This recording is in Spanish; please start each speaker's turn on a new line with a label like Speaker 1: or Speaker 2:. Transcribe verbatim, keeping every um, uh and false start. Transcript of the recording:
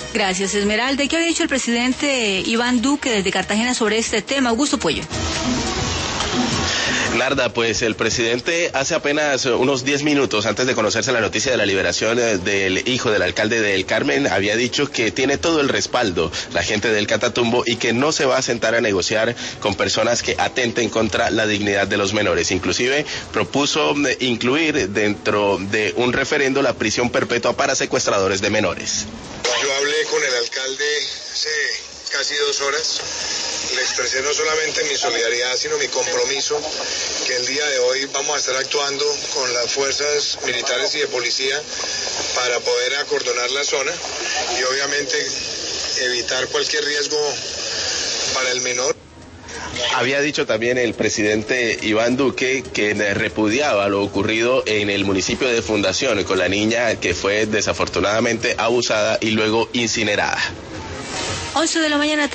Speaker 1: Gracias, Esmeralda. ¿Qué había dicho el presidente Iván Duque desde Cartagena sobre este tema? Augusto Puello.
Speaker 2: Narda, pues el presidente hace apenas unos diez minutos antes de conocerse la noticia de la liberación del hijo del alcalde de El Carmen, había dicho que tiene todo el respaldo la gente del Catatumbo y que no se va a sentar a negociar con personas que atenten contra la dignidad de los menores. Inclusive propuso incluir dentro de un referendo la prisión perpetua para secuestradores de menores.
Speaker 3: Yo hablé con el alcalde hace casi dos horas. Le expresé no solamente mi solidaridad, sino mi compromiso, que el día de hoy vamos a estar actuando con las fuerzas militares y de policía para poder acordonar la zona y obviamente evitar cualquier riesgo para el menor.
Speaker 2: Había dicho también el presidente Iván Duque que repudiaba lo ocurrido en el municipio de Fundación con la niña que fue desafortunadamente abusada y luego incinerada.
Speaker 1: once de la mañana.